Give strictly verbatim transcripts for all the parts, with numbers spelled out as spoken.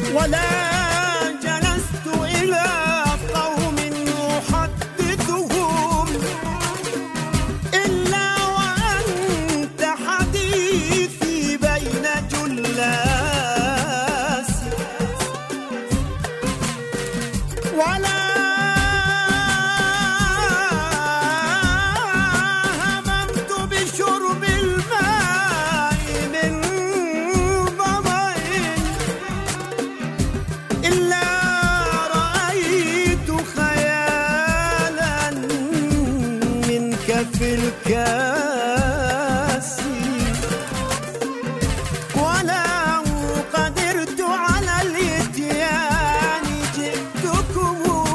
ولا جلست إلى قوم أحدثهم إلا وأنت حديثي بين جلاس، ولا هممت بشرب الماء من ظمأ إلا رأيت خيالا منك في الكاس، ولو قدرت على الإتيان جئتكم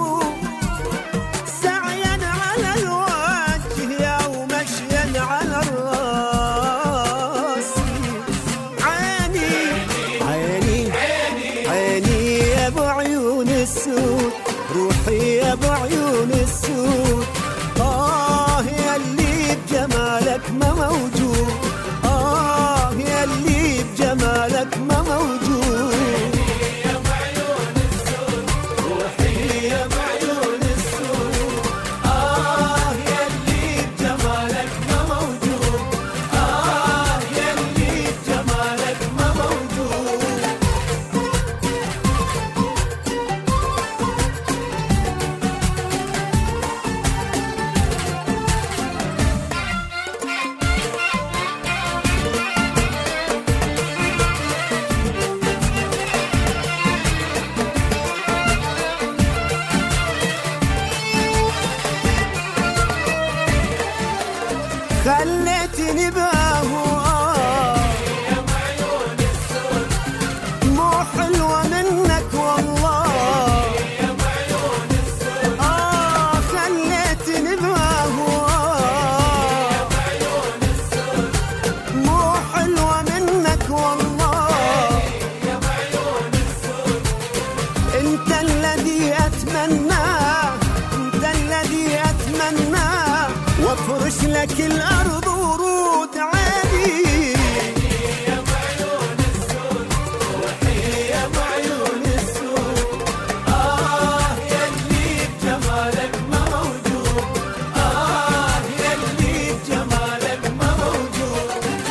سعيا على الوجه أو مشيا على الراس. عيني عيني عيني يا ابو عيون السود، روحي يا ابو عيون السود، آه يا اللي بجمالك ما موجود، آه يا اللي بجمالك ما موجود. يا ابو عيون السود، روحي يا ابو عيون السود، آه يا اللي بجمالك ما موجود، آه يا اللي بجمالك ما موجود. خليتني بهواك يا عيون السود، مو حلوة منك والله يا عيون السود، آه خليتني بهواك يا عيون السود، مو حلوة منك والله يا عيون السود. انت الذي اتمناه، انت الذي اتمناه، وافرش لك الارض ورود عادي. يا عيون السود، روحي يا عيون السود، آه يا اللي بجمالك ما موجود، آه يا اللي بجمالك ما موجود.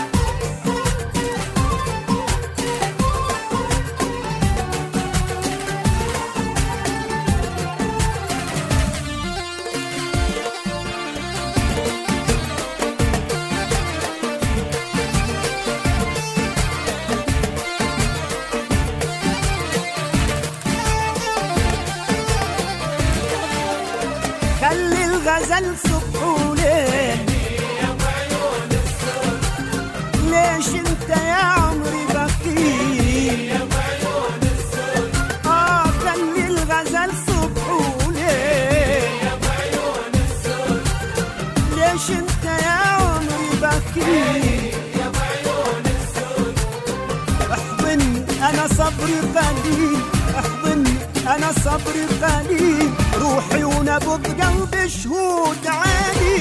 خلي الغزل صبح وليل يا عيون السود، ليش انت يا عمري بخيل يا عيون السود، اه خلي الغزل صبح وليل يا عيون السود، ليش انت يا عمري بخيل يا عيون السود. احضني انا صبري قليل، احضني انا صبري قليل، روحي ونبض قلبي شهود عادي.